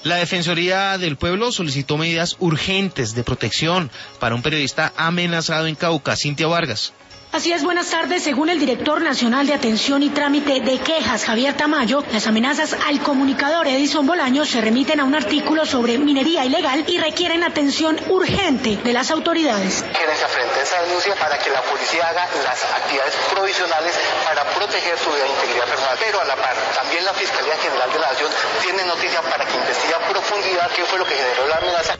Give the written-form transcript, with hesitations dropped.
La Defensoría del Pueblo solicitó medidas urgentes de protección para un periodista amenazado en Cauca. Cintia Vargas. Así es, buenas tardes. Según el director nacional de atención y trámite de quejas, Javier Tamayo, las amenazas al comunicador Edison Bolaños se remiten a un artículo sobre minería ilegal y requieren atención urgente de las autoridades. Quieren se frente a esa denuncia para que la policía haga las actividades provisionales para proteger su vida e integridad personal. Pero a la par, también la Fiscalía General de la Nación tiene noticia para que investigue a profundidad qué fue lo que generó la amenaza.